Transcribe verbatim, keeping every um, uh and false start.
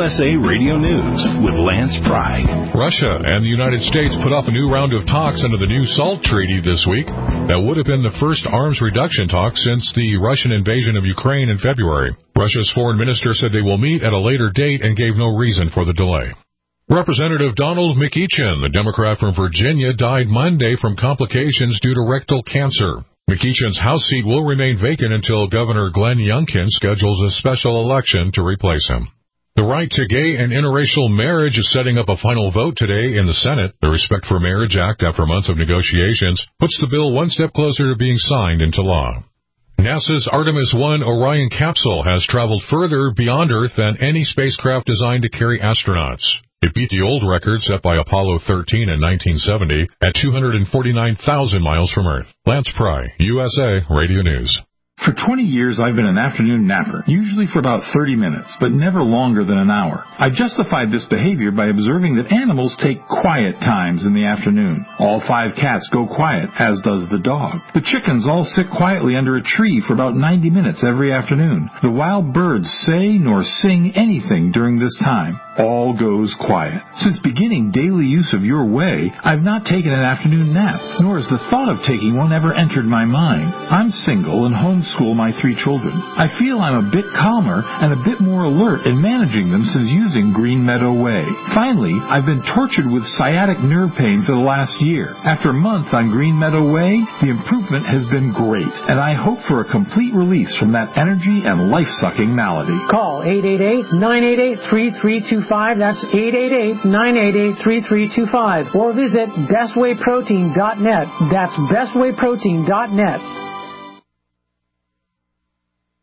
U S A Radio News with Lance Pry. Russia and the United States put up a new round of talks under the new SALT treaty this week. That would have been the first arms reduction talk since the Russian invasion of Ukraine in February. Russia's foreign minister said they will meet at a later date and gave no reason for the delay. Representative Donald McEachin, the Democrat from Virginia, died Monday from complications due to rectal cancer. McEachin's House seat will remain vacant until Governor Glenn Youngkin schedules a special election to replace him. The right to gay and interracial marriage is setting up a final vote today in the Senate. The Respect for Marriage Act, after months of negotiations, puts the bill one step closer to being signed into law. NASA's Artemis one Orion capsule has traveled further beyond Earth than any spacecraft designed to carry astronauts. It beat the old record set by Apollo thirteen in nineteen seventy at two hundred forty-nine thousand miles from Earth. Lance Pry, U S A Radio News. For twenty years, I've been an afternoon napper, usually for about thirty minutes, but never longer than an hour. I've justified this behavior by observing that animals take quiet times in the afternoon. All five cats go quiet, as does the dog. The chickens all sit quietly under a tree for about ninety minutes every afternoon. The wild birds say nor sing anything during this time. All goes quiet. Since beginning daily use of Your Way, I've not taken an afternoon nap, nor has the thought of taking one ever entered my mind. I'm single and homeschooled school my three children. I feel I'm a bit calmer and a bit more alert in managing them since using Green Meadow Way. Finally, I've been tortured with sciatic nerve pain for the last year. After a month on Green Meadow Way, the improvement has been great, and I hope for a complete release from that energy and life-sucking malady. Call eight eight eight, nine eight eight, three three two five. That's eight eight eight, nine eight eight, three three two five. Or visit best way protein dot net. That's best way protein dot net.